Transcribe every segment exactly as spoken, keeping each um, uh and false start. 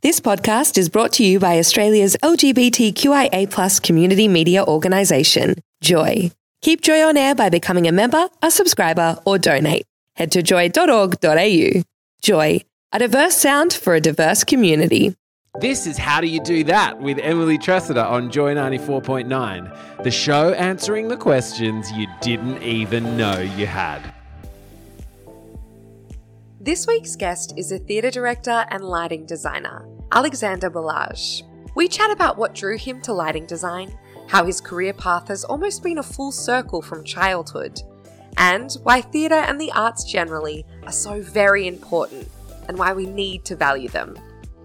This podcast is brought to you by Australia's L G B T Q I A plus community media organisation, Joy. Keep Joy on air by becoming a member, a subscriber, or donate. Head to joy dot org dot a u. Joy, a diverse sound for a diverse community. This is How Do You Do That with Emily Tressida on Joy ninety-four point nine, the show answering the questions you didn't even know you had. This week's guest is a theatre director and lighting designer, Alexander Balazs. We chat about what drew him to lighting design, how his career path has almost been a full circle from childhood, and why theatre and the arts generally are so very important and why we need to value them.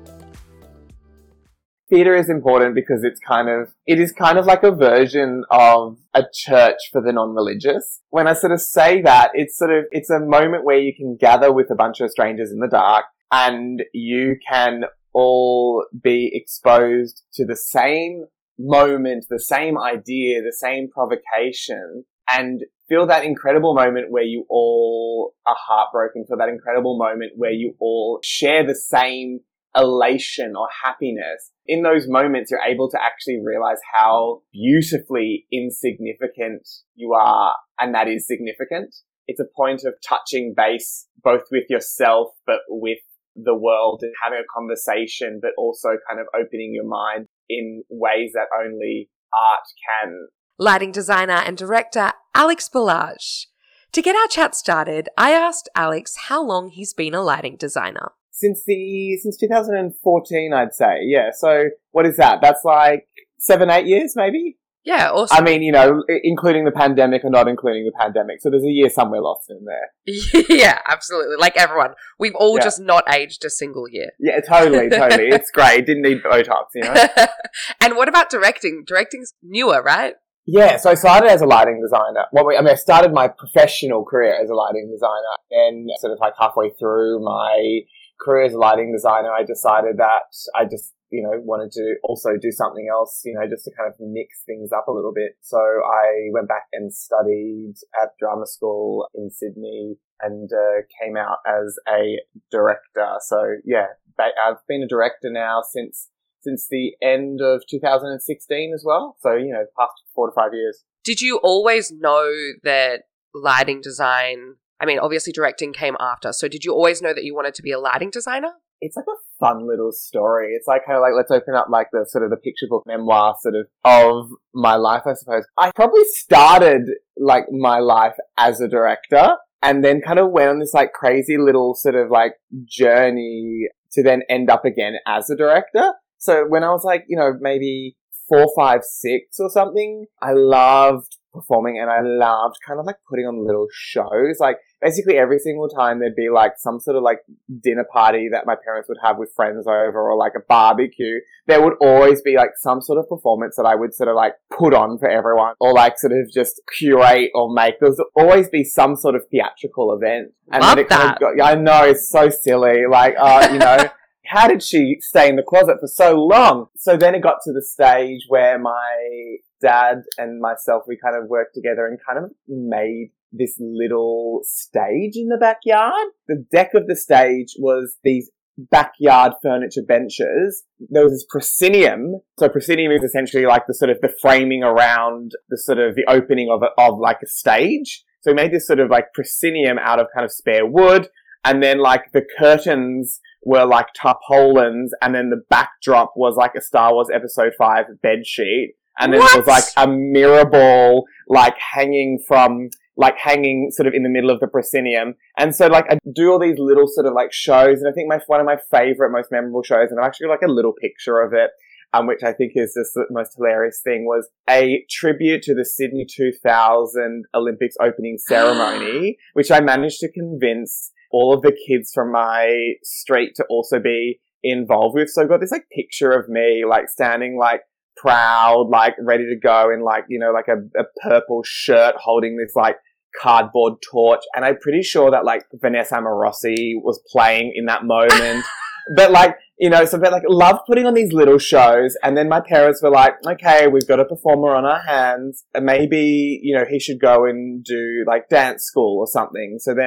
Theatre is important because it's kind of, it is kind of like a version of a church for the non-religious. When I sort of say that, it's sort of, it's a moment where you can gather with a bunch of strangers in the dark and you can all be exposed to the same moment, the same idea, the same provocation, and feel that incredible moment where you all are heartbroken, feel that incredible moment where you all share the same elation or happiness. In those moments, you're able to actually realize how beautifully insignificant you are, and that is significant. It's a point of touching base, both with yourself, but with the world, and having a conversation, but also kind of opening your mind in ways that only art can. Lighting designer and director Alex Balazs. To get our chat started, I asked Alex how long he's been a lighting designer. Since the, since two thousand fourteen, I'd say. Yeah. So what is that? That's like seven, eight years, maybe? Yeah, awesome. I mean, you know, including the pandemic or not including the pandemic. So there's a year somewhere lost in there. Yeah, absolutely. Like everyone. We've all Yeah. just not aged a single year. Yeah, totally, totally. It's great. Didn't need Botox, you know? And what about directing? Directing's newer, right? Yeah, so I started as a lighting designer. Well, I mean, I started my professional career as a lighting designer, and sort of like halfway through my career as a lighting designer, I decided that I just, you know, wanted to also do something else, you know, just to kind of mix things up a little bit. So I went back and studied at drama school in Sydney and uh, came out as a director. So yeah, I've been a director now since since the end of two thousand sixteen as well. So, you know, past four to five years. Did you always know that lighting design, I mean, obviously directing came after, so did you always know that you wanted to be a lighting designer? It's like a fun little story. It's like kind of like, let's open up like the sort of the picture book memoir sort of of my life, I suppose. I probably started like my life as a director and then kind of went on this like crazy little sort of like journey to then end up again as a director. So when I was like, you know, maybe four, five, six or something, I loved performing and I loved kind of like putting on little shows. Like basically every single time there'd be like some sort of like dinner party that my parents would have with friends over, or like a barbecue, there would always be like some sort of performance that I would sort of like put on for everyone, or like sort of just curate or make. There would always be some sort of theatrical event. And Love then it that. kind of got, I know, it's so silly. Like, uh, you know, how did she stay in the closet for so long? So then it got to the stage where my dad and myself, we kind of worked together and kind of made this little stage in the backyard. The deck of the stage was these backyard furniture benches. There was this proscenium. So proscenium is essentially like the sort of the framing around the sort of the opening of a, of like a stage. So we made this sort of like proscenium out of kind of spare wood. And then like the curtains were like tarpaulins, and then the backdrop was like a Star Wars Episode five bed sheet. And then What? it was like a mirror ball, like hanging from, like hanging sort of in the middle of the proscenium. And so like I do all these little sort of like shows, and I think my, one of my favorite, most memorable shows, and I've actually got like a little picture of it, um, which I think is just the most hilarious thing, was a tribute to the Sydney two thousand Olympics opening ceremony, which I managed to convince all of the kids from my street to also be involved with. So I've got this like picture of me like standing like proud, like ready to go in like, you know, like a, a purple shirt holding this like cardboard torch. And I'm pretty sure that like Vanessa Amorosi was playing in that moment. But like, you know, so they like loved putting on these little shows. And then my parents were like, okay, we've got a performer on our hands. And maybe, you know, he should go and do like dance school or something. So then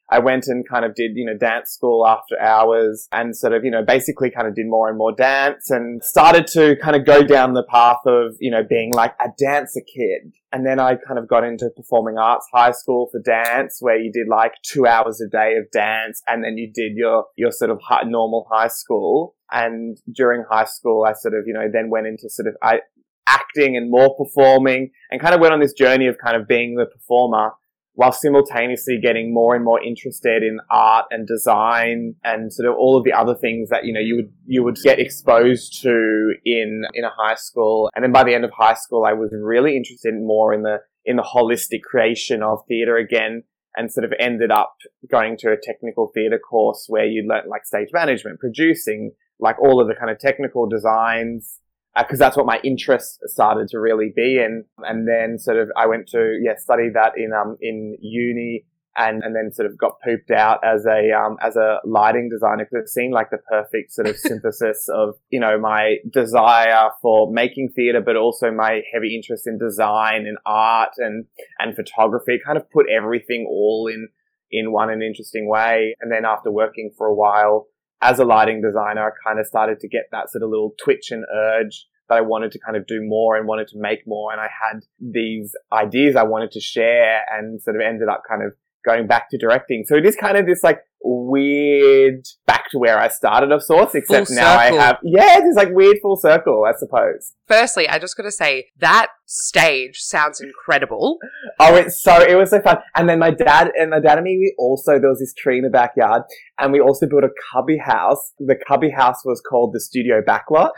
I went and kind of did, you know, dance school after hours and sort of, you know, basically kind of did more and more dance and started to kind of go down the path of, you know, being like a dancer kid. And then I kind of got into performing arts high school for dance, where you did like two hours a day of dance, and then you did your, your sort of high, normal high school. And during high school, I sort of, you know, then went into sort of I, acting and more performing, and kind of went on this journey of kind of being the performer, while simultaneously getting more and more interested in art and design and sort of all of the other things that, you know, you would, you would get exposed to in, in a high school. And then by the end of high school, I was really interested more in the, in the holistic creation of theatre again, and sort of ended up going to a technical theatre course where you learn like stage management, producing, like all of the kind of technical designs, because uh, that's what my interest started to really be in. And then sort of I went to, yeah, study that in, um, in uni, and, and then sort of got pooped out as a, um, as a lighting designer, because it seemed like the perfect sort of synthesis of, you know, my desire for making theatre, but also my heavy interest in design and art and, and photography. It kind of put everything all in, in one an interesting way. And then after working for a while as a lighting designer, I kind of started to get that sort of little twitch and urge that I wanted to kind of do more and wanted to make more. And I had these ideas I wanted to share, and sort of ended up kind of going back to directing. So it is kind of this like weird back to where I started of sorts, except now I have, yeah, it's like weird full circle, I suppose. Firstly, I just got to say that stage sounds incredible. Oh, it's so, it was so fun. And then my dad and my dad and me, we also, there was this tree in the backyard, and we also built a cubby house. The cubby house was called the Studio Backlot.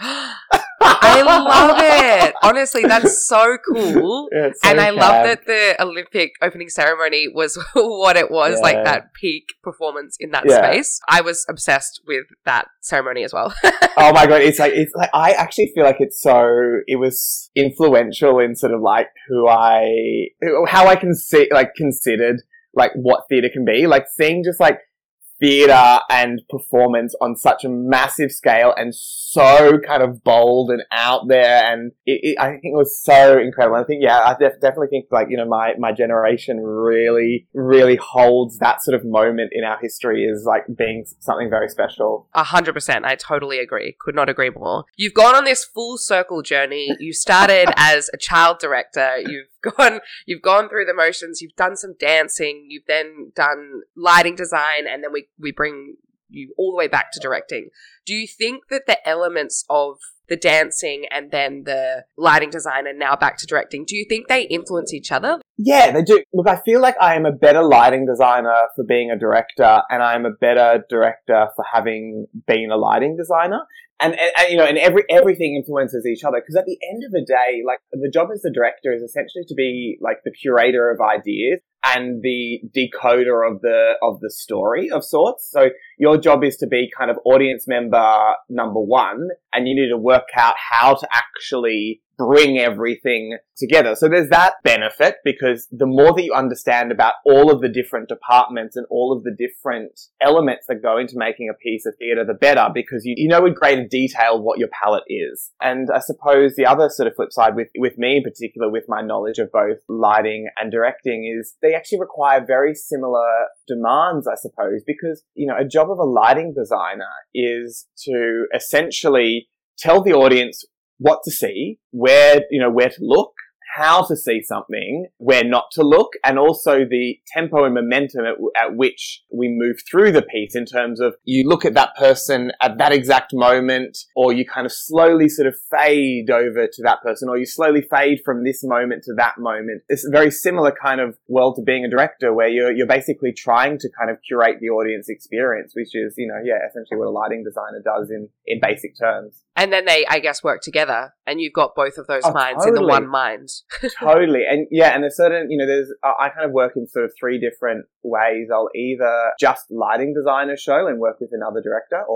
I love it. Honestly, that's so cool. Yeah, so and I fab. love that the Olympic opening ceremony was what it was, Yeah. like that peak performance in that Yeah. space. I was obsessed with that ceremony as well. Oh my God. It's like, it's like, I actually feel like it's so, it was influential in sort of like who I, how I can see, like considered like what theatre can be. Like seeing just like theatre and performance on such a massive scale and so kind of bold and out there. And it, it, I think it was so incredible. I think, yeah, I def- definitely think like, you know, my, my generation really, really holds that sort of moment in our history as like being something very special. A hundred percent. I totally agree. Could not agree more. You've gone on this full circle journey. You started as a child director. You've gone, you've gone through the motions. You've done some dancing. You've then done lighting design, and then we, we bring you all the way back to directing. Do you think that the elements of the dancing and then the lighting design and now back to directing, do you think they influence each other? Yeah, they do. Look, I feel like I am a better lighting designer for being a director, and I am a better director for having been a lighting designer. And, and, and you know, and every everything influences each other, because at the end of the day, like the job as the director is essentially to be like the curator of ideas and the decoder of the of the story of sorts. So your job is to be kind of audience member number one, and you need to work out how to actually bring everything together. So there's that benefit, because the more that you understand about all of the different departments and all of the different elements that go into making a piece of theatre, the better, because you, you know in greater detail what your palette is. And I suppose the other sort of flip side with, with me in particular, with my knowledge of both lighting and directing, is they actually require very similar demands, I suppose, because, you know, a job of a lighting designer is to essentially tell the audience what to see, where, you know, where to look, how to see something, where not to look, and also the tempo and momentum at, at which we move through the piece, in terms of you look at that person at that exact moment, or you kind of slowly sort of fade over to that person, or you slowly fade from this moment to that moment. It's a very similar kind of world to being a director, where you're, you're basically trying to kind of curate the audience experience, which is, you know, yeah, essentially what a lighting designer does in, in basic terms. And then they, I guess, work together, and you've got both of those Oh, minds in the totally. one mind. Totally. And yeah, and there's certain, you know, there's, I kind of work in sort of three different ways. I'll either just lighting design a show and work with another director, or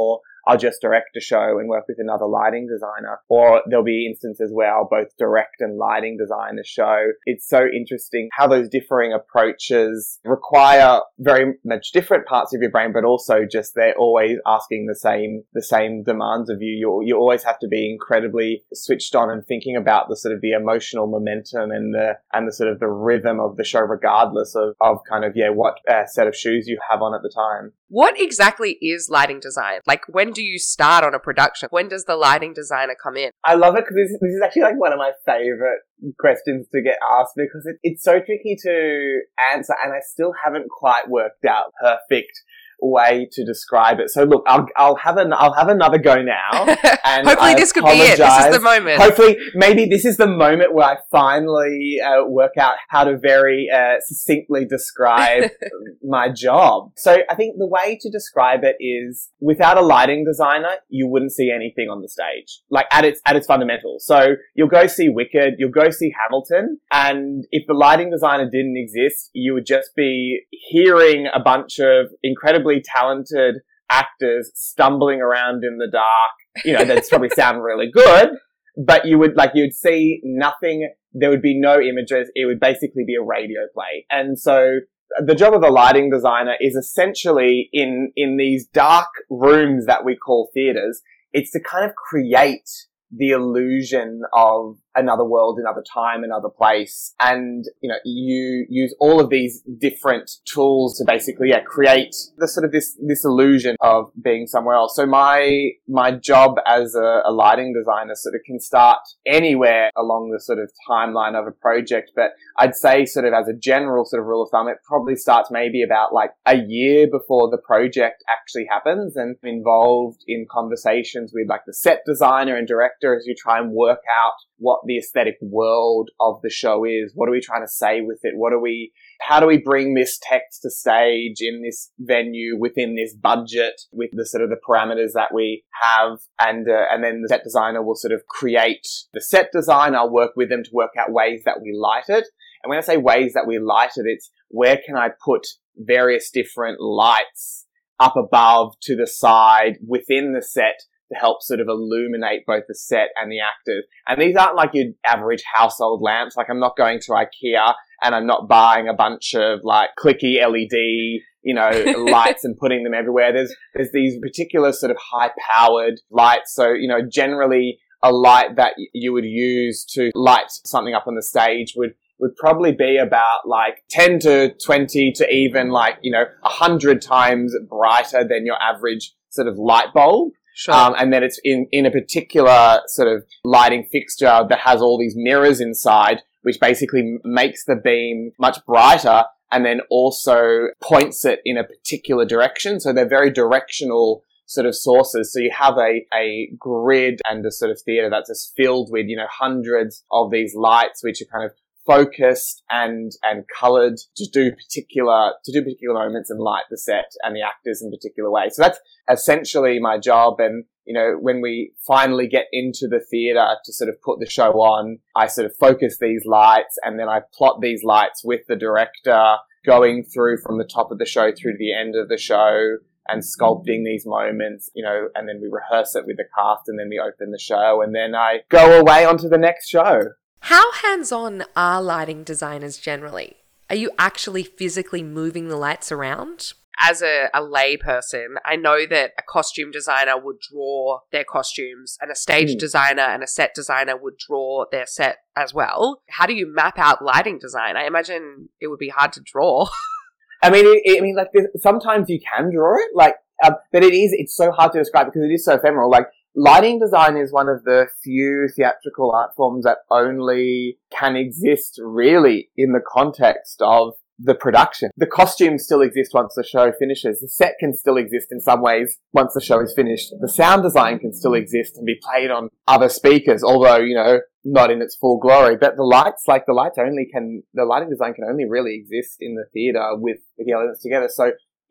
I'll just direct a show and work with another lighting designer. Or there'll be instances where I'll both direct and lighting design a show. It's so interesting how those differing approaches require very much different parts of your brain, but also just they're always asking the same, the same demands of you. You, you always have to be incredibly switched on and thinking about the sort of the emotional momentum and the, and the sort of the rhythm of the show, regardless of, of kind of, yeah, what uh, set of shoes you have on at the time. What exactly is lighting design? Like, when do you start on a production? When does the lighting designer come in? I love it because this, this is actually like one of my favorite questions to get asked because it, it's so tricky to answer and I still haven't quite worked out perfect way to describe it. So look, I'll, I'll have an, I'll have another go now. And Hopefully I this could be it. This is the moment. Hopefully, maybe this is the moment where I finally uh, work out how to very uh, succinctly describe my job. So I think the way to describe it is without a lighting designer, you wouldn't see anything on the stage, like at its, at its fundamentals. So you'll go see Wicked, you'll go see Hamilton, and if the lighting designer didn't exist, you would just be hearing a bunch of incredibly talented actors stumbling around in the dark. You know, that'd probably sound really good, but you would, like, you'd see nothing. There would be no images. It would basically be a radio play. And so the job of the lighting designer is essentially in, in these dark rooms that we call theaters, it's to kind of create the illusion of another world, another time, another place. And, you know, you use all of these different tools to basically, yeah, create the sort of this, this illusion of being somewhere else. So my, my job as a, a lighting designer sort of can start anywhere along the sort of timeline of a project. But I'd say sort of as a general sort of rule of thumb, it probably starts maybe about like a year before the project actually happens, and I'm involved in conversations with like the set designer and director as you try and work out what the aesthetic world of the show is. What are we trying to say with it? What are we, how do we bring this text to stage in this venue within this budget with the sort of the parameters that we have? And, uh, and then the set designer will sort of create the set design. I'll work with them to work out ways that we light it. And when I say ways that we light it, it's where can I put various different lights up above, to the side, within the set, to help sort of illuminate both the set and the actors. And these aren't like your average household lamps. Like, I'm not going to IKEA and I'm not buying a bunch of like clicky L E D, you know, lights and putting them everywhere. There's, there's these particular sort of high powered lights. So, you know, generally a light that you would use to light something up on the stage would would probably be about like ten to twenty to even like, you know, a hundred times brighter than your average sort of light bulb. Sure. Um, and then it's in, in a particular sort of lighting fixture that has all these mirrors inside, which basically makes the beam much brighter and then also points it in a particular direction. So they're very directional sort of sources. So you have a, a grid and a sort of theater that's just filled with, you know, hundreds of these lights, which are kind of focused and, and colored to do particular, to do particular moments and light the set and the actors in particular ways. So that's essentially my job. And, you know, when we finally get into the theater to sort of put the show on, I sort of focus these lights and then I plot these lights with the director going through from the top of the show through to the end of the show and sculpting these moments, you know, and then we rehearse it with the cast and then we open the show and then I go away onto the next show. How hands-on are lighting designers generally? Are you actually physically moving the lights around? As a, a lay person, I know that a costume designer would draw their costumes and a stage mm. designer and a set designer would draw their set as well. How do you map out lighting design? I imagine it would be hard to draw. I mean, it, I mean, like, sometimes you can draw it, like, um, but it is, it's so hard to describe because it is so ephemeral. Like, lighting design is one of the few theatrical art forms that only can exist really in the context of the production. The costumes still exist once the show finishes. The set can still exist in some ways once the show is finished. The sound design can still exist and be played on other speakers, although, you know, not in its full glory. But the lights, like the lights only can, the lighting design can only really exist in the theater with the elements together. So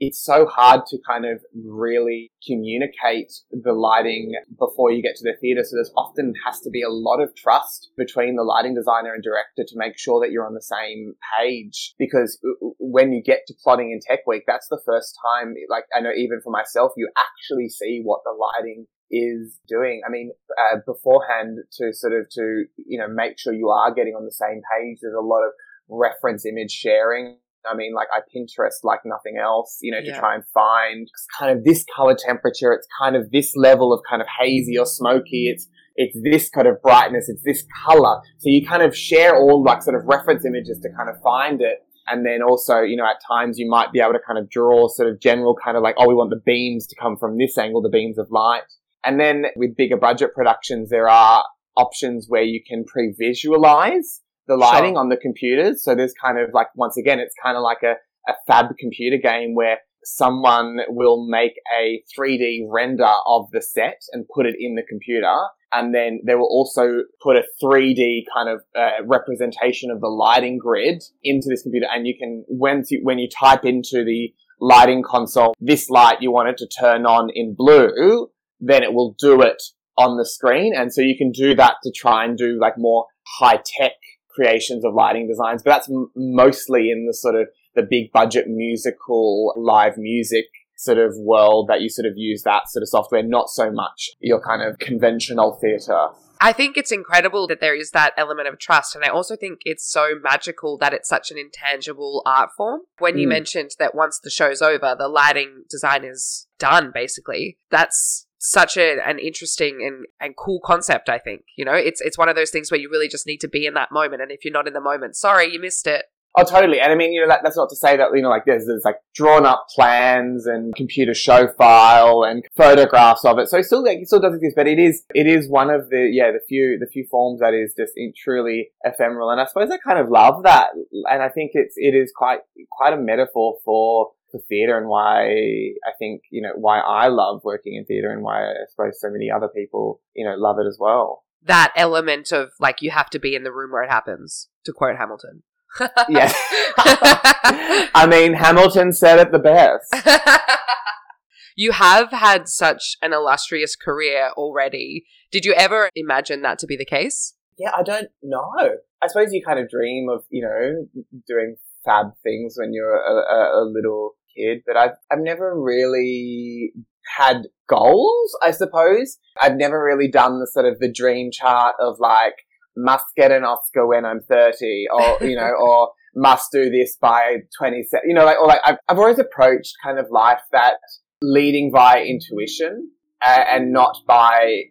it's so hard to kind of really communicate the lighting before you get to the theatre. So there's often has to be a lot of trust between the lighting designer and director to make sure that you're on the same page. Because when you get to plotting in Tech Week, that's the first time, like I know even for myself, you actually see what the lighting is doing. I mean, uh, beforehand to sort of to, you know, make sure you are getting on the same page, there's a lot of reference image sharing. I mean, like I Pinterest like nothing else, you know, to yeah. try and find kind of this color temperature. It's kind of this level of kind of hazy or smoky. It's, it's this kind of brightness. It's this color. So you kind of share all like sort of reference images to kind of find it. And then also, you know, at times you might be able to kind of draw sort of general kind of like, oh, we want the beams to come from this angle, the beams of light. And then with bigger budget productions, there are options where you can pre-visualize the lighting sure. on the computers. So there's kind of like, once again, it's kind of like a, a fab computer game where someone will make a three D render of the set and put it in the computer. And then they will also put a three D kind of uh, representation of the lighting grid into this computer. And you can, when you, when you type into the lighting console, this light you want it to turn on in blue, then it will do it on the screen. And so you can do that to try and do like more high tech creations of lighting designs, but that's m- mostly in the sort of the big budget musical live music sort of world that you sort of use that sort of software, not so much your kind of conventional theatre. I think it's incredible that there is that element of trust, and I also think it's so magical that it's such an intangible art form. When you Mm. mentioned that once the show's over, the lighting design is done, basically, that's such a, an interesting and, and cool concept, I think. You know, it's it's one of those things where you really just need to be in that moment, and if you're not in the moment, sorry, you missed it. Oh, totally. And I mean, you know, that, that's not to say that, you know, like there's, there's like drawn up plans and computer show file and photographs of it. So it still, like, it still does exist, but it is, it is one of the, yeah, the few, the few forms that is just in, truly ephemeral. And I suppose I kind of love that. And I think it's, it is quite, quite a metaphor for, for theatre and why I think, you know, why I love working in theatre and why I suppose so many other people, you know, love it as well. That element of like, you have to be in the room where it happens, to quote Hamilton. Yes. I mean, Hamilton said it the best. You have had such an illustrious career already. Did you ever imagine that to be the case? Yeah, I don't know. I suppose you kind of dream of, you know, doing fab things when you're a, a, a little kid, but I've, I've never really had goals, I suppose. I've never really done the sort of the dream chart of like, must get an Oscar when I'm thirty, or, you know, or must do this by twenty-seven, you know, like, or like, I've, I've always approached kind of life that leading via intuition uh, and not by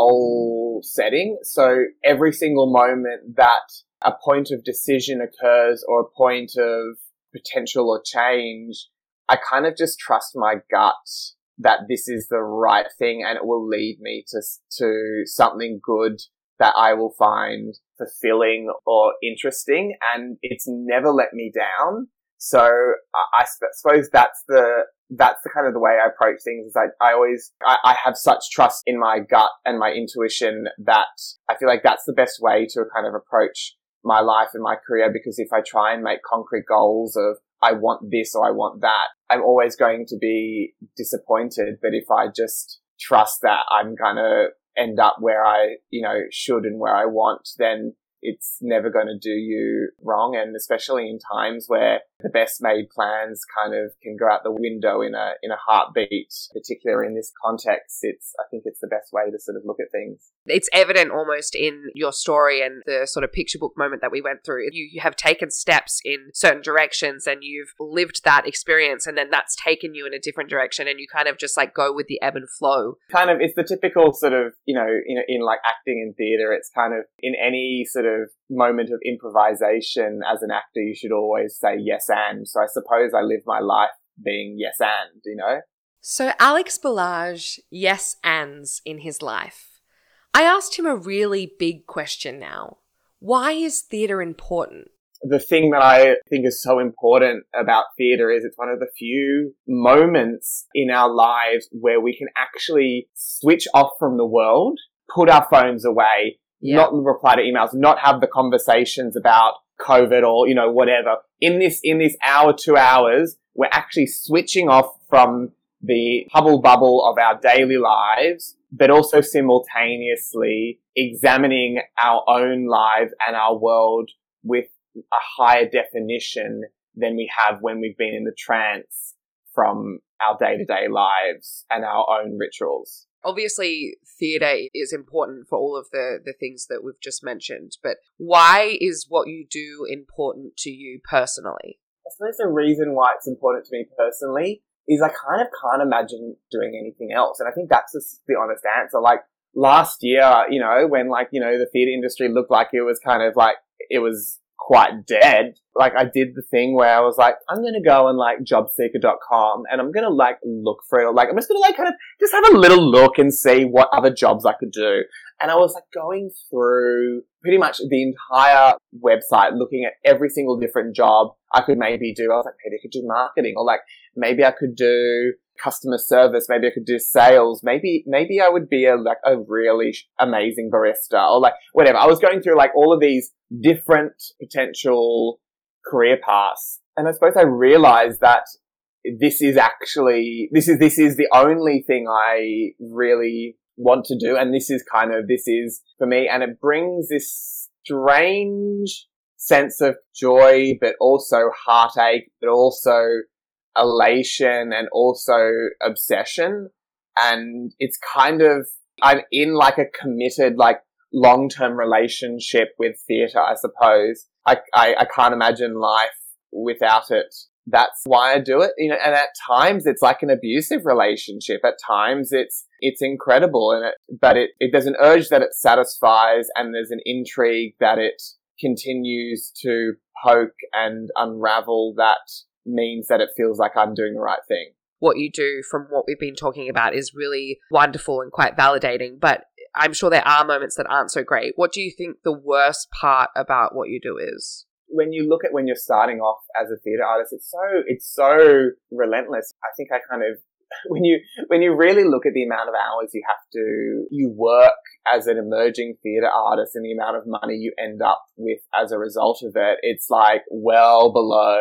goal setting. So every single moment that a point of decision occurs or a point of potential or change, I kind of just trust my gut that this is the right thing and it will lead me to, to something good that I will find fulfilling or interesting, and it's never let me down. So I, I sp- suppose that's the that's the kind of the way I approach things. Is I, I always I, I have such trust in my gut and my intuition that I feel like that's the best way to kind of approach my life and my career. Because if I try and make concrete goals of I want this or I want that, I'm always going to be disappointed. But if I just trust that I'm gonna end up where I, you know, should and where I want, then it's never going to do you wrong. And especially in times where the best made plans kind of can go out the window in a, in a heartbeat, particularly in this context, it's, I think it's the best way to sort of look at things. It's evident almost in your story and the sort of picture book moment that we went through. You, you have taken steps in certain directions and you've lived that experience, and then that's taken you in a different direction, and you kind of just like go with the ebb and flow. Kind of, it's the typical sort of, you know, in, in like acting and theatre, it's kind of in any sort of moment of improvisation as an actor, you should always say yes and. So I suppose I live my life being yes and, you know? So Alex Balazs yes ands in his life. I asked him a really big question now. Why is theatre important? The thing that I think is so important about theatre is it's one of the few moments in our lives where we can actually switch off from the world, put our phones away, Yeah. not reply to emails, not have the conversations about COVID or, you know, whatever. In this, in this hour, two hours, we're actually switching off from the hubble bubble of our daily lives, but also simultaneously examining our own lives and our world with a higher definition than we have when we've been in the trance from our day-to-day lives and our own rituals. Obviously, theatre is important for all of the, the things that we've just mentioned, but why is what you do important to you personally? I suppose the reason why it's important to me personally is I kind of can't imagine doing anything else. And I think that's just the honest answer. Like last year, you know, when like, you know, the theatre industry looked like it was kind of like, it was quite dead. Like I did the thing where I was like, I'm going to go on like job seeker dot com and I'm going to like look for it. Like I'm just going to like kind of just have a little look and see what other jobs I could do. And I was like going through pretty much the entire website, looking at every single different job I could maybe do. I was like, maybe I could do marketing, or like maybe I could do customer service. Maybe I could do sales. Maybe, maybe I would be a, like a really amazing barista, or like whatever. I was going through like all of these different potential career paths. And I suppose I realized that this is actually, this is, this is the only thing I really want to do. And this is kind of, this is for me. And it brings this strange sense of joy, but also heartache, but also elation and also obsession. And it's kind of, I'm in like a committed, like long-term relationship with theatre, I suppose. I, I, I can't imagine life without it. That's why I do it. You know, and at times it's like an abusive relationship. At times it's, it's incredible, and it, but it, it, there's an urge that it satisfies, and there's an intrigue that it continues to poke and unravel that means that it feels like I'm doing the right thing. What you do, from what we've been talking about, is really wonderful and quite validating, but I'm sure there are moments that aren't so great. What do you think the worst part about what you do is? When you look at when you're starting off as a theatre artist, it's so, it's so relentless. I think I kind of, when you, when you really look at the amount of hours you have to, you work as an emerging theatre artist and the amount of money you end up with as a result of it, it's like well below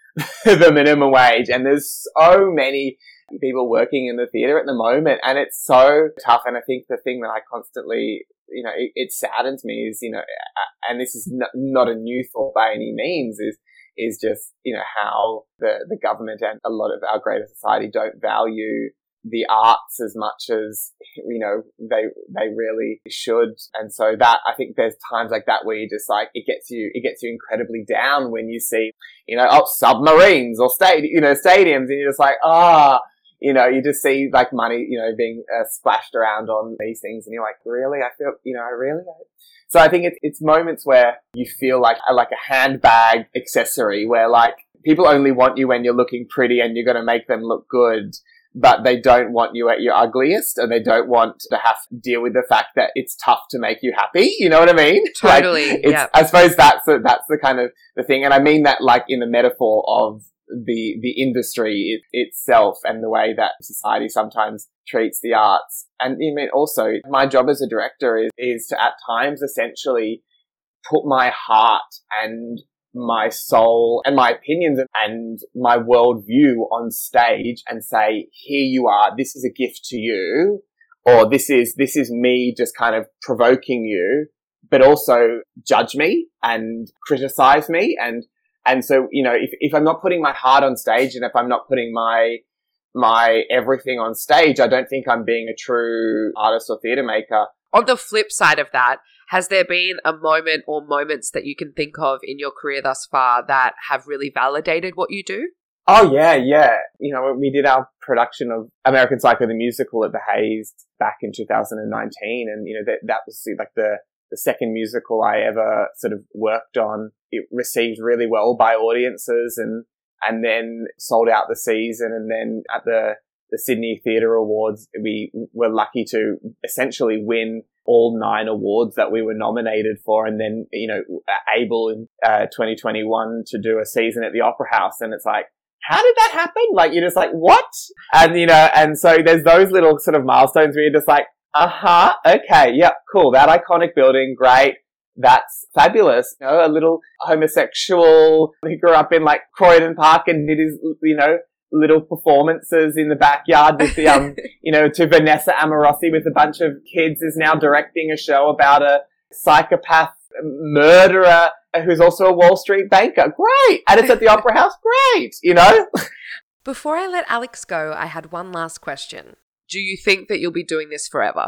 the minimum wage. And there's so many people working in the theatre at the moment, and it's so tough. And I think the thing that I constantly, you know, it, it saddens me is, you know, and this is not, not a new thought by any means, is is just, you know, how the, the government and a lot of our greater society don't value the arts as much as, you know, they, they really should. And so that, I think there's times like that where you just like, it gets you, it gets you incredibly down when you see, you know, oh, submarines or stadi- you know, stadiums, and you're just like, ah, oh, you know, you just see like money, you know, being uh, splashed around on these things, and you're like, really? I feel, you know, I really. So I think it's, it's moments where you feel like a, like a handbag accessory, where like people only want you when you're looking pretty and you're going to make them look good, but they don't want you at your ugliest, and they don't want to have to deal with the fact that it's tough to make you happy. You know what I mean? Totally. Like, it's, yeah. I suppose that's the, that's the kind of the thing. And I mean that like in the metaphor of the, the industry it, itself, and the way that society sometimes treats the arts. And I mean, also my job as a director is, is to at times essentially put my heart and my soul and my opinions and my worldview on stage and say, here you are, this is a gift to you, or this is, this is me just kind of provoking you, but also judge me and criticize me. And, and so, you know, if, if I'm not putting my heart on stage, and if I'm not putting my, my everything on stage, I don't think I'm being a true artist or theatre maker. On the flip side of that, has there been a moment or moments that you can think of in your career thus far that have really validated what you do? Oh, yeah, yeah. You know, we did our production of American Psycho the Musical at the Hayes back in two thousand nineteen. And, you know, that, that was like the, the second musical I ever sort of worked on. It received really well by audiences, and, and then sold out the season. And then at the, the Sydney Theatre Awards, we were lucky to essentially win all nine awards that we were nominated for, and then, you know, able in uh, twenty twenty-one to do a season at the Opera House. And it's like, how did that happen? Like, you're just like, what? And, you know, and so there's those little sort of milestones where you're just like, uh-huh, okay, yep, cool, that iconic building, great. that's fabulous. You know, a little homosexual who grew up in like Croydon Park and did his, you know, little performances in the backyard with the, um, you know, to Vanessa Amorosi with a bunch of kids is now directing a show about a psychopath murderer who's also a Wall Street banker. Great. And it's at the Opera House. Great. You know? Before I let Alex go, I had one last question. Do you think that you'll be doing this forever?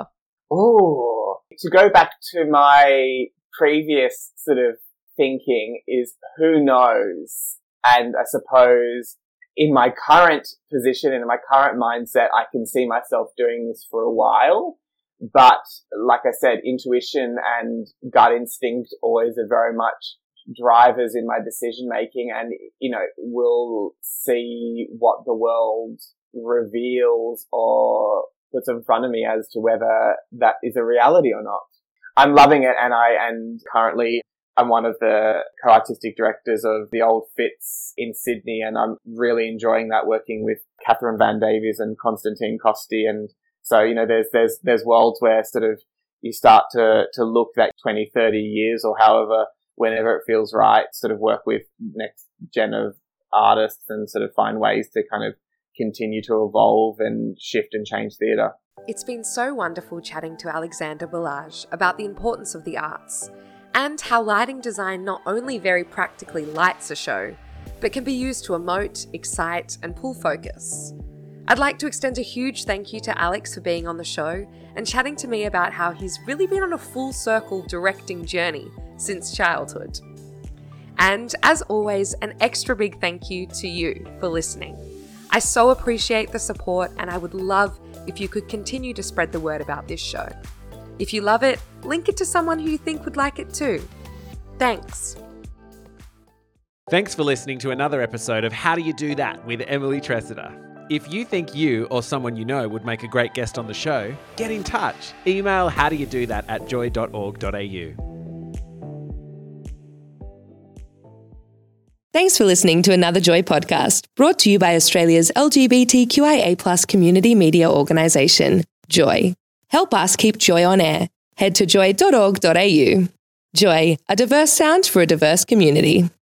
Oh, to go back to my previous sort of thinking is who knows? And I suppose in my current position and in my current mindset, I can see myself doing this for a while. But like I said, intuition and gut instinct always are very much drivers in my decision making, and, you know, we'll see what the world reveals or puts in front of me as to whether that is a reality or not. I'm loving it, and I, and currently I'm one of the co-artistic directors of the Old Fits in Sydney, and I'm really enjoying that, working with Catherine Van Davies and Constantine Costi. And so, you know, there's, there's, there's worlds where sort of you start to, to look that twenty, thirty years or however, whenever it feels right, sort of work with next gen of artists and sort of find ways to kind of continue to evolve and shift and change theatre. It's been so wonderful chatting to Alexander Balazs about the importance of the arts and how lighting design not only very practically lights a show, but can be used to emote, excite, and pull focus. I'd like to extend a huge thank you to Alex for being on the show and chatting to me about how he's really been on a full circle directing journey since childhood. And as always, an extra big thank you to you for listening. I so appreciate the support, and I would love if you could continue to spread the word about this show. If you love it, link it to someone who you think would like it too. Thanks. Thanks for listening to another episode of How Do You Do That with Emily Tressida. If you think you or someone you know would make a great guest on the show, get in touch. Email howdoyoudothat at joy dot org dot a u. Thanks for listening to another Joy podcast, brought to you by Australia's L G B T Q I A plus community media organisation, Joy. Help us keep Joy on air. Head to joy dot org dot a u. Joy, a diverse sound for a diverse community.